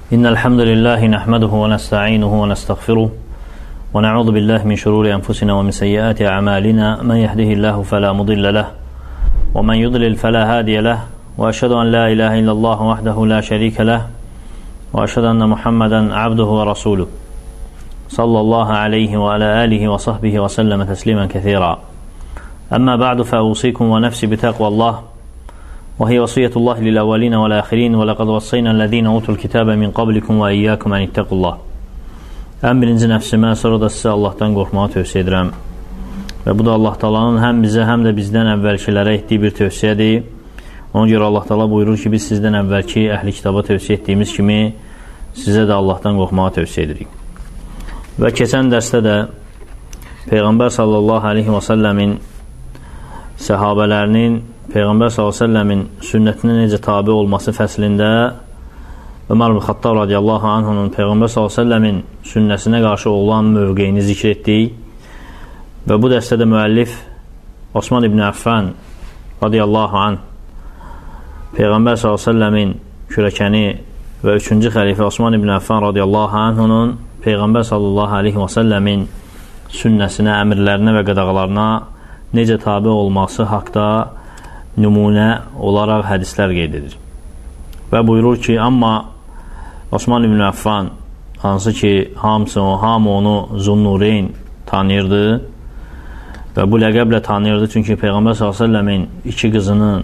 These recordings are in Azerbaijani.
إن الحمد لله نحمده ونستعينه ونستغفره ونعوذ بالله من شرور أنفسنا ومن سيئات أعمالنا من يهده الله فلا مضل له ومن يضلل فلا هادي له وأشهد أن لا إله إلا الله وحده لا شريك له وأشهد أن محمدا عبده ورسوله صلى الله عليه وعلى آله وصحبه وسلم تسليما كثيرا أما بعد فأوصيكم ونفسي بتقوى الله وهي وصية الله للأولين والآخرين ولقد وصينا الذين أوتوا الكتاب من قبلكم وإياكم أن اتقوا الله. Ən birinci nəfsimə, sonra da sizə Allahdan qorxmağı tövsiyə edirəm. Və bu da Allah Taala'nın həm bizə, həm də bizdən əvvəlkilərə etdiyi bir tövsiyədir. Ona görə Allah Taala buyurur ki, biz sizdən əvvəlki əhli kitaba tövsiyə etdiyimiz kimi sizə də Allahdan qorxmağı tövsiyə edirik. Və keçən dərsdə də Peyğəmbər sallallahu aleyhi və səlləmin səhabələrinin Peyğəmbər s.ə.v-in sünnətinə necə tabi olması fəslində Ömər ibn Xattab radiyallahu anhunun Peyğəmbər s.ə.v-in sünnəsinə qarşı olan mövqeyini zikr etdik. Və bu dəstədə müəllif Osman ibn Affan radiyallahu anh Peyğəmbər s.ə.v-in kürəkəni və 3-cü xəlifə Osman ibn Affan radiyallahu anhunun Peyğəmbər sallallahu aleyhi və səlləmin sünnəsinə, əmirlərinə və qadağalarına necə tabi olması haqda nümunə olaraq hədislər qeyd edir. Və buyurur ki, amma Osman ibn Affan, hansı ki hamı onu Zunnureyn tanıyırdı və bu ləqəblə tanıyırdı, çünki Peyğəmbər s.ə.v-in iki qızının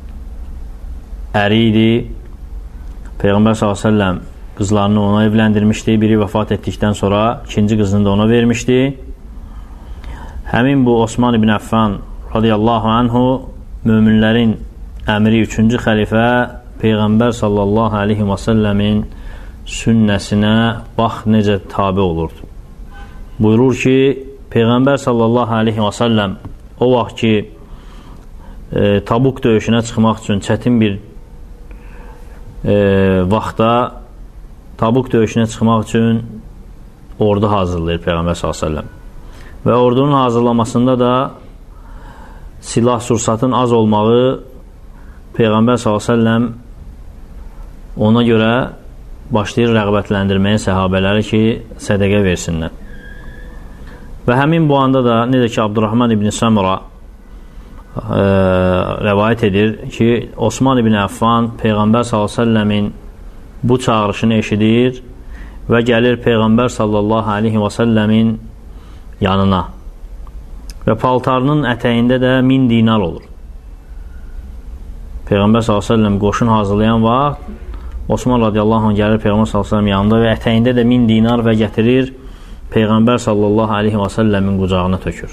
əri idi. Peyğəmbər s.ə.v qızlarını ona evləndirmişdi, biri vəfat etdikdən sonra ikinci qızını da ona vermişdi. Həmin bu Osman ibn Affan radiyallahu anhu möminlərin əmri 3-cü xəlifə Peyğəmbər sallallahu aleyhi və səlləmin sünnəsinə bax necə tabi olurdu. Buyurur ki, Peyğəmbər sallallahu aleyhi və səlləm o vaxt ki Tabuk döyüşünə çıxmaq üçün çətin bir vaxtda Tabuk döyüşünə çıxmaq üçün ordu hazırlayır Peyğəmbər sallallahu aleyhi və səlləm. Və ordunun hazırlamasında da silah sursatın az olmağı Peyğəmbər s.ə.v ona görə başlayır rəğbətləndirməyə səhabələri ki, sədəqə versinlər. Və həmin bu anda da necə ki Abdurrahman ibn Samura rəvayət edir ki, Osman ibn Affan Peyğəmbər s.ə.v-in bu çağırışını eşidir və gəlir Peyğəmbər sallallahu aleyhi və səlləmin yanına. Və paltarının ətəyində də 1000 dinar olur. Peyğəmbər s.ə.v qoşun hazırlayan vaxt Osman radiyallahu anh gəlir Peyğəmbər s.ə.v yanında və ətəyində də 1000 dinar və gətirir Peyğəmbər sallallahu aleyhi və səlləmin qucağına tökür.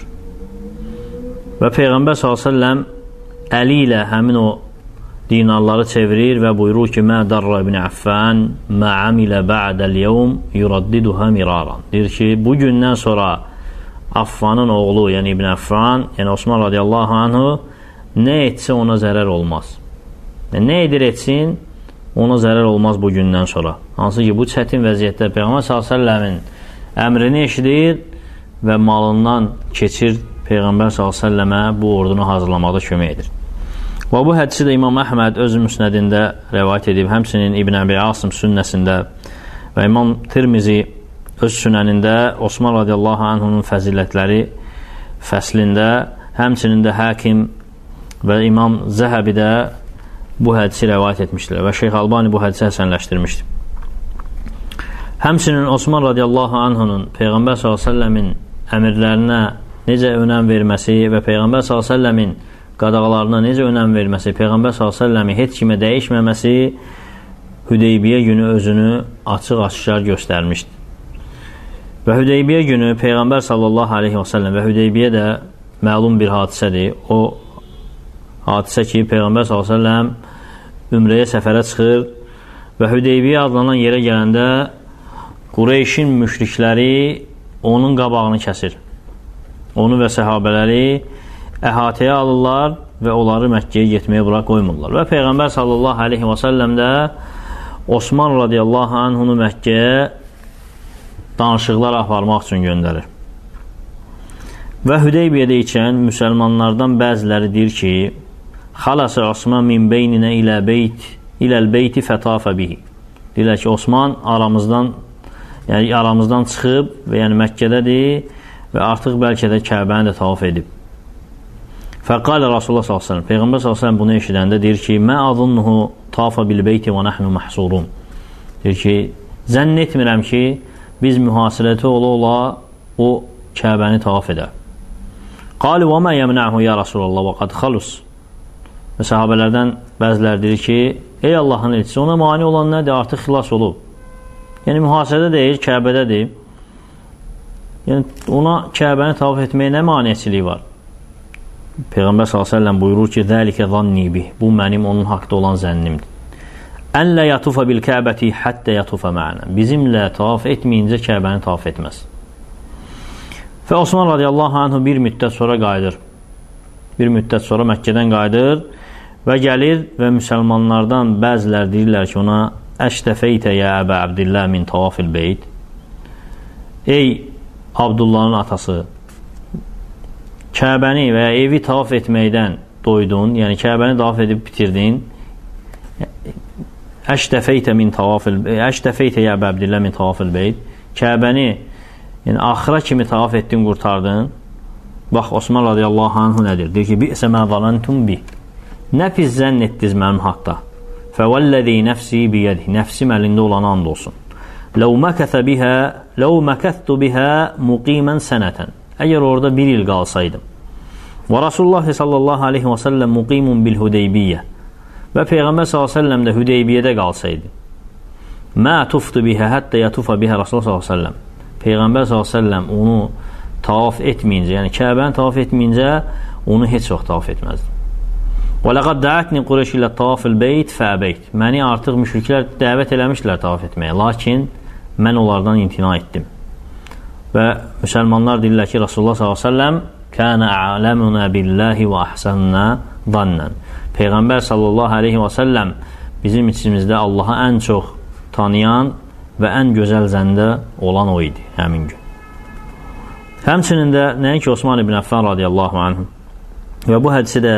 Və Peyğəmbər s.ə.v əli ilə həmin o dinarları çevirir və buyurur ki, Mə darra ibn Affan mə amilə ba'dəl yevm yuraddiduhə miraran. Deyir ki, bu gündən sonra Affanın oğlu, yəni İbn Affan, yəni Osman radiyallahu anhu nə etsə ona zərər olmaz. Nə edir etsin, ona zərər olmaz bu gündən sonra. Hansı ki, bu çətin vəziyyətdə Peyğəmbər s.ə.v-in əmrini eşidir və malından keçir Peyğəmbər s.ə.və bu ordunu hazırlamaqda kömək edir. Və bu hədisi də İmam Əhməd öz müsnədində rəvayət edib, həmsinin İbn Əbi Asım sünnəsində və İmam Tirmizi öz sünənində Osman radiyallahu anhunun fəzilətləri fəslində, həmçinin də Həkim və İmam Zəhəbi də bu hədisi rəvayət etmişdir və Şeyx Albani bu hədisi həsənləşdirmişdir. Həmçinin Osman radiyallahu anhunun Peyğəmbər s.ə.v-in əmirlərinə necə önəm verməsi və Peyğəmbər s.ə.v-in qadağalarına necə önəm verməsi, Peyğəmbər s.ə.v-i heç kimə dəyişməməsi Hüdeybiyyə günü özünü açıq-aşkar göstərmişdir. Və Hüdeybiyyə günü Peyğəmbər sallallahu aleyhi və səlləm və Hüdeybiyyə də məlum bir hadisədir. O hadisə ki, Peyğəmbər sallallahu aleyhi və səlləm ümrəyə səfərə çıxır və Hüdeybiyyə adlanan yerə gələndə Qureyşin müşrikləri onun qabağını kəsir. Onu və səhabələri əhatəyə alırlar və onları Məkkəyə getməyə bura qoymurlar. Və Peyğəmbər sallallahu aleyhi və səlləm də Osman radiyallahu anhunu Məkkəyə danışıqlar aparmaq üçün göndərir. Və Hüdeybiyyədə ikən müsəlmanlardan bəziləri deyir ki, xaləsə Osman min beyninə iləl beyti fətafə bihi. Deyirlər ki, Osman aramızdan çıxıb və yəni Məkkədədir və artıq bəlkə də Kəbəni də tavaf edib. Fəqalə Rasulullah s.ə.v. Peyğəmbər s.ə.v. bunu eşidəndə deyir ki, mə azunnuhu tafa bil-beyti və nəhnu məhsurun. Deyir ki, zənn etmirəm ki, biz mühasirəti ola o Kəbəni tavaf edər. Qalı və mə yəmnəhu ya Rasulullah və qad xalus. Və sahabələrdən bəzilər deyir ki, ey Allahın elçisi, ona mani olan nədir? Artıq xilas olub. Yəni, mühasirədə deyil, Kəbədədir. Yəni, ona Kəbəni tavaf etməyə nə maniçiliyi var? Peyğəmbər s.ə.v buyurur ki, Zəlikə zanni bih. Bu, mənim onun haqda olan zənnimdir. Ən lə yatufa bil-Kəbəti həttə yatufa mə'nə. Bizimlə tavaf etməyincə Kəbəni tavaf etməz. Və Osman radiyallahu anhu bir müddət sonra qayıdır. Bir müddət sonra Məkkədən qayıdır və gəlir və müsəlmanlardan bəzilər deyirlər ki, ona Əştəfeytə yə Əbə Abdillah min tavafil beyt. Ey Abdullahın atası, Kəbəni və ya evi tavaf etməkdən doydun, yəni Kəbəni tavaf edib bitirdin. Əştəfeytə yə Əbə Abdillah min tavafil beyt. Kəbəni yəni axıra kimi tavaf etdin, qurtardın. Bax, Osman radiyallahu anhu nədir? Deyir ki, bi'sə mə zalantum bi. Nə pis zənn etdiniz mənim haqda? Fəvəlləzi nəfsi biyədi. Nəfsim əlində olan and olsun. Ləv məkəthtu bihə muqimən sənətən. Əgər orada bir il qalsaydım. Və Rasulullah sallallahu aleyhi və səlləm muqimun bil-Hüdeybiyyə. Və Peyğəmbər sallallahu aleyhi və səlləm də Hüdeybiyyədə qalsaydı. Mə tuftu bihə həttə yatufa bihə Rasulullah sallallahu aleyhi və səlləm. Peyğəmbər s.ə.v onu tavaf etməyincə, yəni Kəbəni tavaf etməyincə onu heç vaxt tavaf etməzdi. Və ləqəd dəətni Qureyş ilə tavafil beyt fəbeyt. Məni artıq müşriklər dəvət eləmişlər tavaf etməyə, lakin mən onlardan imtina etdim. Və müsəlmanlar deyirlər ki, Rasulullah s.ə.v kənə a'ləmunə billahi və əhsənə zannən. Peyğəmbər s.ə.v bizim içimizdə Allaha ən çox tanıyan və ən gözəl zəndə olan o idi həmin gün. Həmçinin də nəinki Osman ibn Əffan radiyallahu anhu və bu hədisi də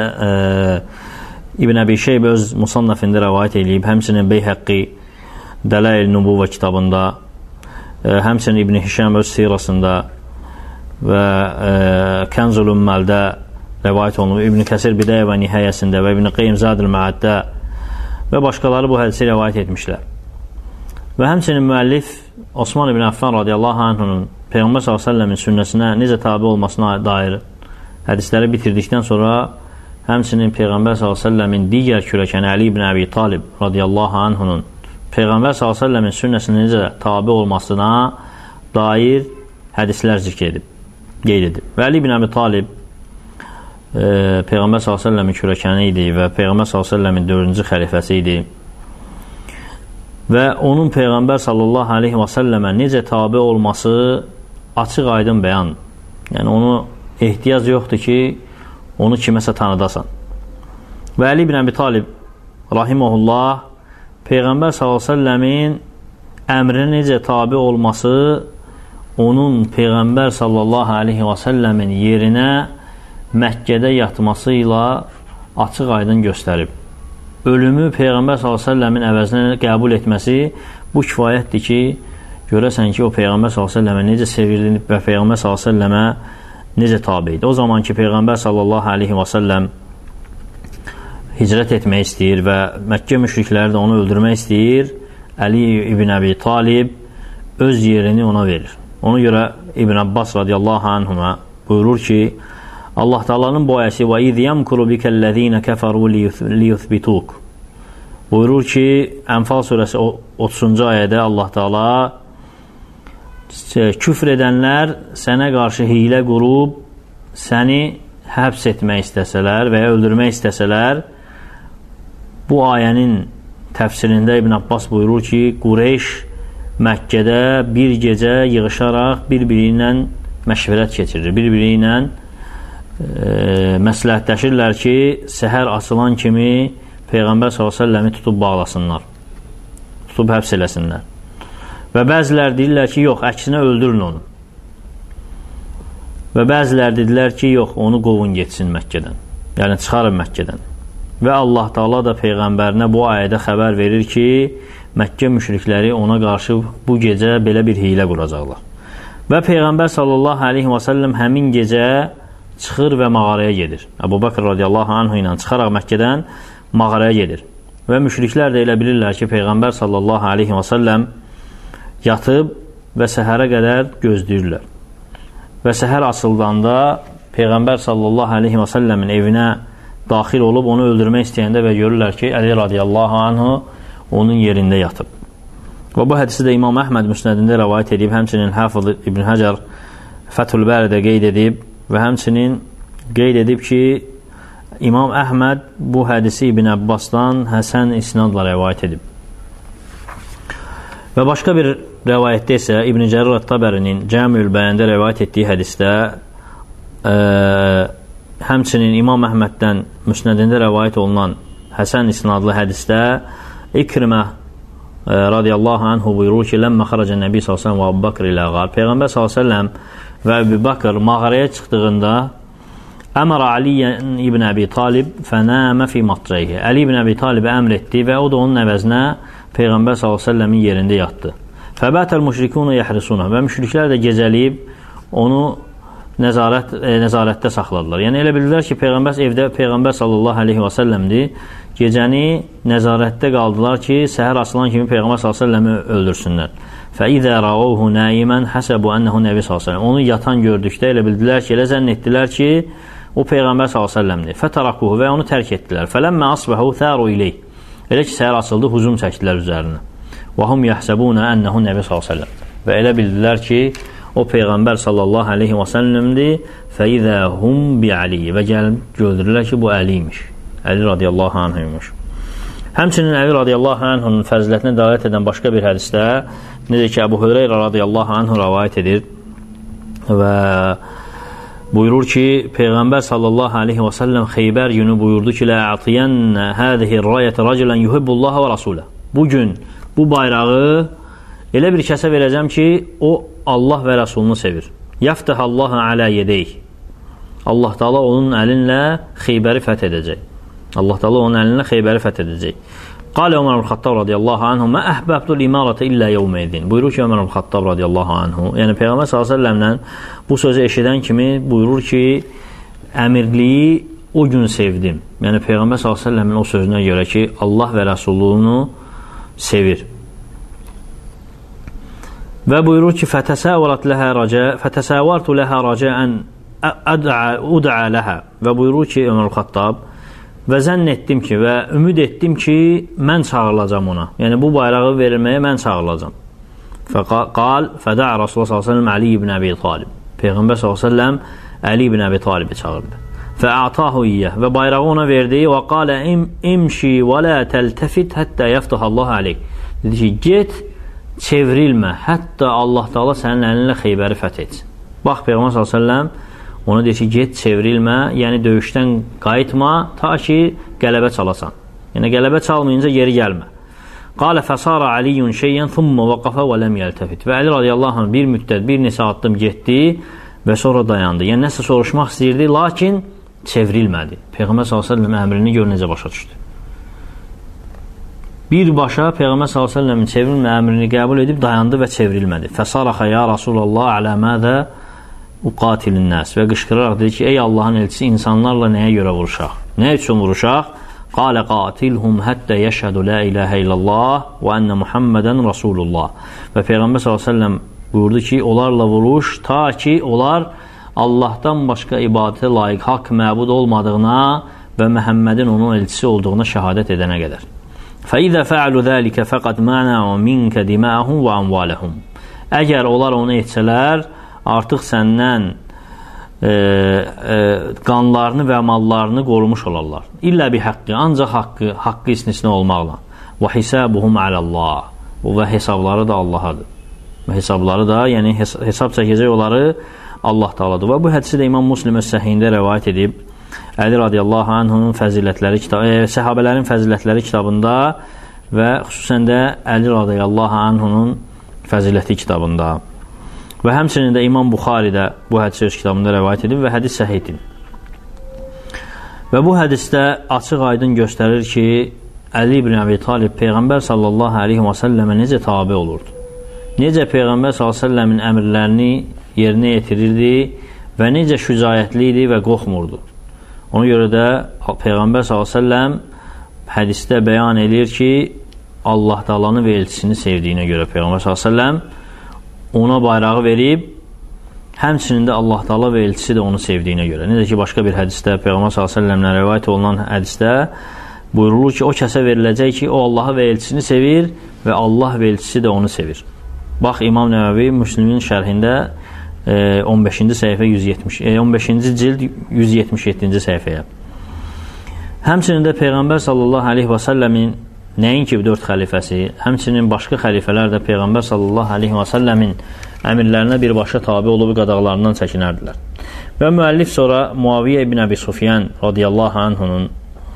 İbn Əbi Şeybə öz musannəfində rəvayət edib, həmçinin Beyhəqqi Dəlail Nübuvvə kitabında, həmçinin İbn Hişam öz sirasında və Kənzul Ümməldə rəvayət olunub, İbn Kəsir Bidayə və Nihayəsində və İbn Qeym Zadül Məəddə və başqaları bu hədisi rəvayət etmişlər. Və həmçinin müəllif Osman ibn Əffan radiyallahu anhunun Peyğəmbər s.ə.v-in sünnəsinə necə tabi olmasına dair hədisləri bitirdikdən sonra həmçinin Peyğəmbər s.ə.v-in digər kürəkəni Əli ibn Əbi Talib radiyallahu anhunun Peyğəmbər s.ə.v-in sünnəsinə necə tabi olmasına dair hədislər zikr edib, qeyd edib. Və Əli ibn Əbi Talib Peyğəmbər s.ə.v-in kürəkəni idi və Peyğəmbər s.ə.v-in 4-cü xəlifəsi idi. Və onun Peyğəmbər sallallahu aleyhi və səlləmə necə tabi olması açıq aydın bəyan. Yəni, onu ehtiyac yoxdur ki, onu kiməsə tanıdasan. Və Əli ibn Əbi Talib rahiməhullah Peyğəmbər sallallahu aleyhi və səlləmin əmrinə necə tabi olması onun Peyğəmbər sallallahu aleyhi və səlləmin yerinə Məkkədə yatması ilə açıq aydın göstərib. Ölümü Peyğəmbər s.ə.v-in əvəzinə qəbul etməsi bu kifayətdir ki, görəsən ki, o Peyğəmbər s.ə.və necə sevirilib və Peyğəmbər s.ə.və necə tabi idi. O zaman ki, Peyğəmbər s.ə.v hicrət etmək istəyir və Məkkə müşrikləri də onu öldürmək istəyir, Əli ibn Əbi Talib öz yerini ona verir. Ona görə İbn Abbas radiyallahu anhuma buyurur ki, Allah Taala'nın bu ayəsi və iz yamkuru bikellezine keferu liyuthbituk. Buyurur ki, Ənfal surəsi 30-cu ayədə Allah Taala küfr edənlər sənə qarşı hiylə qurub səni həbs etmək istəsələr və ya öldürmək istəsələr, bu ayənin təfsirində İbn Abbas buyurur ki, Qureyş Məkkədə bir gecə yığışaraq bir-biri ilə məşvərət keçirir, bir-biri ilə məsləhətləşirlər ki, səhər açılan kimi Peyğəmbər s.ə.v-i tutub bağlasınlar, tutub həbs eləsinlər. Və bəzilər deyirlər ki, yox, əksinə öldürün onu. Və bəzilər dedilər ki, yox, onu qovun getsin Məkkədən, yəni çıxarın Məkkədən. Və Allah Taala da Peyğəmbərinə bu ayədə xəbər verir ki, Məkkə müşrikləri ona qarşı bu gecə belə bir hiylə quracaqlar. Və Peyğəmbər sallallahu aleyhi və səlləm həmin gecə çıxır və mağaraya gedir. Əbu Bakr radiyallahu anhu ilə çıxaraq Məkkədən mağaraya gedir. Və müşriklər də elə bilirlər ki, Peyğəmbər sallallahu aleyhi və səlləm yatıb və səhərə qədər gözləyirlər. Və səhər açıldanda Peyğəmbər sallallahu aleyhi və səlləmin evinə daxil olub onu öldürmək istəyəndə və görürlər ki, Əli radiyallahu anhu onun yerində yatıb. Və bu hədisi də İmam Əhməd müsnədində rəvayət edib, həmçinin Hafız İbn Həcər Fəthül Bəridə qeyd edib və həmçinin qeyd edib ki, İmam Əhməd bu hədisi İbn Əbbasdan Həsən isnadla rəvayət edib. Və başqa bir rəvayətdə isə İbn Cərir Ət-Təbərinin Cəmiül Bəyəndə rəvayət etdiyi hədisdə həmçinin İmam Əhməddən müsnədində rəvayət olunan Həsən isnadlı hədisdə İkrimə radiyallahu anhu buyurur ki, Ləmmə xaracə Nəbi s.ə.v və Əbu Bakr ilə qal. Peyğəmbər s.ə.v və Əbu Bakr mağaraya çıxdığında Əmərə Aliyyən ibn Əbi Talib fənəmə fi matrəyhi. Əli ibn Əbi Talibə əmr etdi və o da onun əvəzinə Peyğəmbər s.ə.v-in yerində yatdı. Fəbətəl müşrikunu yəhrisunə və müşriklər də gecəliyib onu nəzarətdə saxladılar. Yəni elə bilirlər ki, evdə Peyğəmbər sallallahu aleyhi və səlləmdir. Gecəni nəzarətdə qaldılar ki, səhər açılan kimi Peyğəmbər sallallahu aleyhi və səlləmi öldürsünlər. Fəidə rəuhu nəimən həsəbu ənəhu nəbi sallallahu aleyhi və səlləm. Onu yatan gördükdə elə bildilər ki, elə zənn etdilər ki, o Peyğəmbər sallallahu aleyhi və səlləmdir. Fətarakuhu və onu tərk etdilər. Fələmmə asbəhu thəru ileyh. Elə ki, səhər açıldı, hücum çəkdilər üzərinə. Və hum yəhsəbunə ənəhu nəbi sallallahu aleyhi və səlləm. Və elə bildilər ki, o Peyğəmbər sallallahu aleyhi və səlləmdir. Fəidə hum bi Ali. Və gəlib gördürürlər ki, bu Əliymiş. Əli radiyallahu anhuymuş. Həmçinin Əli radiyallahu anhunun fəzilətinə dəlalət edən başqa bir hədisdə necə ki, Əbu Hüreyrə radiyallahu anhu rəvayət edir və buyurur ki, Peyğəmbər sallallahu aleyhi və səlləm Xeybər günü buyurdu ki, Lə'atiyənnə həzihi rayətə racilən yuhibbullaha və rasulə. Bugün bu bayrağı elə bir kəsə verəcəm ki, o Allah və Rəsulunu sevir. Yəftəhəllahu alə yedeyh. Allah Taala onun əlinlə Xeybəri fəth edəcək. Allah Taala onun əlinlə Xeybəri fəth edəcək. Qalə Ömər ibn-Xattab radiyallahu anhu mə əhbəbtul imarətə illə yevməydin. Buyurur ki, Ömər ibn-Xattab radiyallahu anhu, yəni Peyğəmbər s.ə.v-lə bu sözü eşidən kimi buyurur ki, əmirliyi o gün sevdim. Yəni Peyğəmbər s.ə.v-in o sözünə görə ki, Allah və Rəsulunu sevir. Və buyurur ki, fətəsəvərtu ləhə rəcəən ud'a ləhə. Və buyurur ki, Ömər ibn-Xattab, və zənn etdim ki, və ümid etdim ki, mən çağırılacam ona. Yəni, bu bayrağı verilməyə mən çağırılacam. Fəqal, fədəə Rasulullah s.ə.v Ali ibn Əbi Talib. Peyğəmbər s.ə.v Ali ibn Əbi Talibi çağırdı. Fəətahu iyyəh. Və bayrağı ona verdi. Və qalə imşi və lə təltəfit həttə yəftəhallahu aleyh. Dedi ki, get, çevrilmə, hətta Allah Taala sənin əlinlə Xeybəri fəth etsin. Bax, Peyğəmbər s.ə.v ona deyir ki, get, çevrilmə, yəni döyüşdən qayıtma, ta ki, qələbə çalasan. Yəni, qələbə çalmayınca geri gəlmə. Qalə fəsara Aliyyun şeyən thumma vaqafa və ləm yəltəfit. Və Əli radiyallahu anh bir müddət, bir neçə addım getdi və sonra dayandı. Yəni, nəsə soruşmaq istəyirdi, lakin çevrilmədi. Peyğəmbər s.ə.v əmrini gör necə başa düşdü. Birbaşa Peyğəmbər s.ə.v-in çevrilmə əmrini qəbul edib dayandı və çevrilmədi. Fəsaraxa ya Rasulallah alə mədə uqatilin nəs və qışqıraraq dedi ki, ey Allahın elçisi, insanlarla nəyə görə vuruşaq? Nə üçün vuruşaq? Qalə qatilhum həttə yəşhədu la iləhə illallah və ənə Muhammədən Rasulullah. Və Peyğəmbər s.ə.v buyurdu ki, onlarla vuruş ta ki, onlar Allahdan başqa ibadətə layiq haqq məbud olmadığına və Məhəmmədin onun elçisi olduğuna şəhadət edənə qədər. Fəidə fəalu zəlikə fəqad mənəu minkə diməhum və amvaləhum. Əgər onlar onu etsələr, artıq səndən qanlarını və mallarını qorumuş olarlar. İllə bi haqqı, ancaq haqqı istisna olmaqla. Və hisabuhum aləllah. Və hesabları da Allahadır. Və hesabları da, yəni hesab çəkəcək onları Allah Taaladır. Və bu hədisi də İmam Müslim öz səhihində rəvayət edib. Əli radiyallahu anhunun fəzilətləri səhabələrin fəzilətləri kitabında və xüsusən də Əli radiyallahu anhunun fəziləti kitabında. Və həmçinin də İmam Buxari də bu hədisi öz kitabında rəvayət edib və hədis səhihdir. Və bu hədisdə açıq aydın göstərir ki, Əli ibn Əbi Talib Peyğəmbər sallallahu aleyhi və səlləmə necə tabi olurdu? Necə Peyğəmbər sallallahu aleyhi və səlləmin əmrlərini yerinə yetirirdi və necə şücayətli idi və qorxmurdu? Ona görə də Peyğəmbər sallallahu aleyhi və səlləm hədisdə bəyan edir ki, Allah Taala'nı və elçisini sevdiyinə görə Peyğəmbər sallallahu əleyhi və səlləm ona bayrağı verib, həmçinin də Allah Taala və elçisi də onu sevdiyinə görə. Necə ki, başqa bir hədisdə Peyğəmbər sallallahu əleyhi və səlləmdən rivayet olunan hədisdə buyurulur ki, o kəsə veriləcək ki, o Allahı və elçisini sevir və Allah və elçisi də onu sevir. Bax, İmam Nəvəvi Müslimin şərhində 15-ci səhifə 15-ci cild 177-ci səhifəyə. Həmçinin də Peyğəmbər sallallahu aleyhi və səlləmin nəinki 4 xəlifəsi, həmçinin başqa xəlifələr də Peyğəmbər sallallahu aleyhi və səlləmin əmirlərinə birbaşa tabi olub qadağalarından çəkinərdilər. Və müəllif sonra Muaviyyə ibn Əbi Sufyan radiyallahu anhunun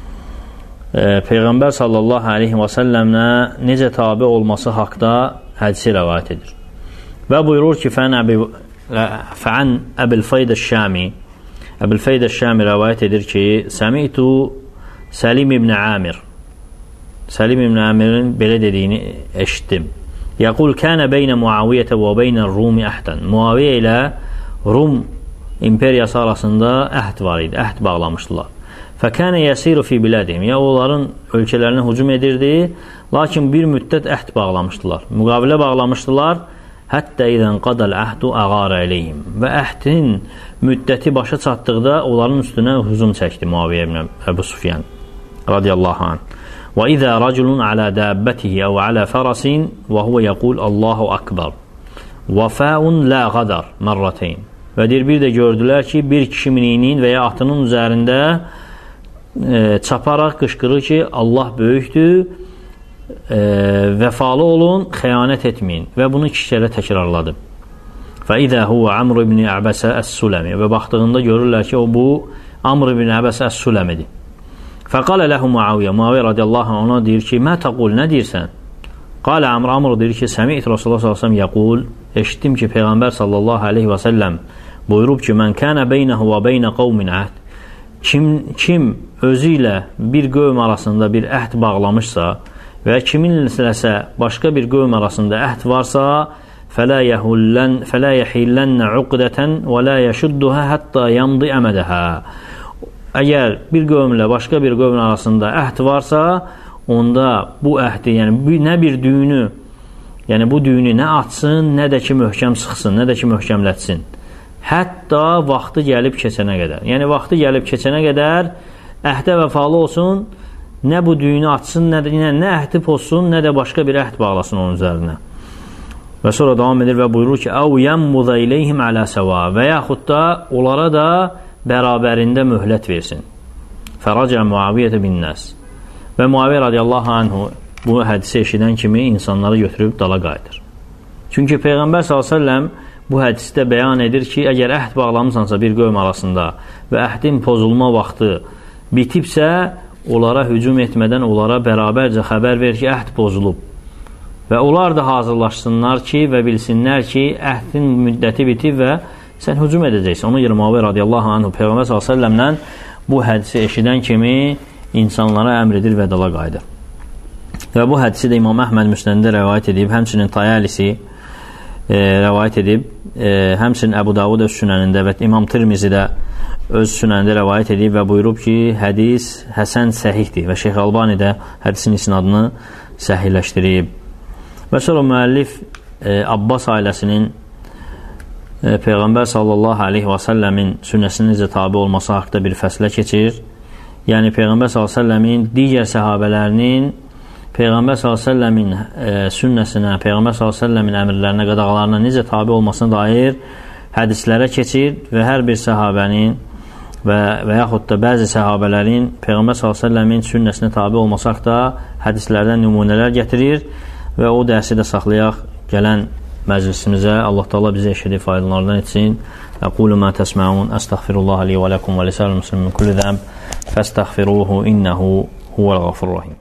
Peyğəmbər sallallahu aleyhi və səlləmlə necə tabi olması haqda hədisi rəvayət edir. Və buyurur ki, fəən Əbil Feyd əş-Şami, Əbil Feyd əş-Şami rəvayət edir ki, səmi'tu Səlim ibn Amir, Səlim ibn Amirin belə dediyini eşitdim. Yəqul, kənə beynə Muaviyyətə və beynə Rumi əhdən. Muaviyyə ilə Rum imperiyası arasında əhd var idi, əhd bağlamışdılar. Fəkənə yəsiru fi bilədihim, ya onların ölkələrinə hücum edirdi, lakin bir müddət əhd bağlamışdılar, müqavilə bağlamışdılar, həttə idən qadəl əhdu əqarə eləyhim. Və əhdin müddəti başa çatdıqda onların üstünə hücum çəkdi Muaviyyə ibn Əbu Sufyan radiyallahu anh. Və izə rəculun alə dəbbətihi əv alə fərəsin və huvə yəqul Allahu akbar və fəun lə qadar mərrəteyn. Və bir də gördülər ki, bir kişi mininin və ya atının üzərində çaparaq qışqırır ki, Allah böyükdür, vəfalı olun, xəyanət etməyin. Və bunu 2 kərə təkrarladı. فَإِذَا هُوَ عَمْرُ بْنِ عَبَسَ السُّلَمِ. Və baxdığında görürlər ki, o bu Amr ibn Əbəs əs-Sülemidir. فَقَالَ لَهُ Muaviyyə. Muaviyyə radiyallahu anh ona deyir ki, mə təqul, nə deyirsən? Qalə Amr deyir ki, səmi'it Rasulullah sallallahu aleyhi və səlləm yəqul, eşitdim ki, Peyğəmbər sallallahu aleyhi və səlləm buyurub ki, mən kənə beynəhu və beynə qavmin əhd. Kim özü ilə bir qövm arasında bir əhd bağlamışsa və kiminləsə başqa bir qövm arasında əhd varsa, فَلَا يَحِلَّنَّ عُقْدَةً وَلَا يَشُدُّهَا حَتَّى يَمْضِ أَمَدَهَا. Əgər bir qövmlə başqa bir qövm arasında əhd varsa, onda bu əhdi, yəni nə bir düyünü, yəni bu düyünü nə açsın, nə də ki möhkəm sıxsın, nə də ki möhkəmlətsin. Hətta vaxtı gəlib keçənə qədər. Yəni vaxtı gəlib keçənə qədər əhdə vəfalı olsun, nə bu düyünü açsın, nə əhdi pozsun, nə də başqa bir əhd bağlasın onun üzərinə. Və sonra davam edir və buyurur ki, əv yəmmuza iləyhim alə səva, və yaxud da onlara da bərabərində möhlət versin. Fəracə Muaviyyətə bin nəs. Və Muaviyyə radiyallahu anhu bu hədisi eşidən kimi insanları götürüb dala qayıdır. Çünki Peyğəmbər s.ə.v bu hədisdə bəyan edir ki, əgər əhd bağlamısansa bir qövm arasında və əhdin pozulma vaxtı bitibsə, onlara hücum etmədən onlara bərabərcə xəbər ver ki, əhd pozulub. Və onlar da hazırlaşsınlar ki və bilsinlər ki, əhdin müddəti bitib və sən hücum edəcəksən. Ona görə Muaviyyə radiyallahu anhu Peyğəmbər s.ə.v-lə bu hədisi eşidən kimi insanlara əmr edir və dala qayıdır. Və bu hədisi də İmam Əhməd Müsnədində rəvayət edib, həmçinin Tayalisi rəvayət edib, həmçinin Əbu Davud öz sünənində və İmam Tirmizi də öz sünənində rəvayət edib və buyurub ki, hədis həsən səhihdir və Şeyx Albani də hədisin isnadını səhihləşdirib. Və sonra müəllif Abbas ailəsinin Peyğəmbər sallallahu aleyhi və səlləmin sünnəsinin necə tabi olması haqda bir fəslə keçir. Yəni Peyğəmbər sallallahu aleyhi və səlləmin digər səhabələrinin Peyğəmbər sallallahu aleyhi və səlləmin sünnəsinə, Peyğəmbər sallallahu aleyhi və səlləmin əmrlərinə, qadağalarına necə tabi olmasına dair hədislərə keçir və hər bir səhabənin və yaxud da bəzi səhabələrin Peyğəmbər sallallahu aleyhi və səlləmin sünnəsinə tabi olması haqda hədislərdən nümunələr gətirir və o dərsi də saxlayaq gələn məclisimizə. Allah Taala bizə eşidib faydalardan etsin. Aqulu ma təsməun, əstəğfirullah li və lakum və lisa'il muslimin min kulli zənb, fəstəğfiruhu innehu huvəl ğafurur rahim.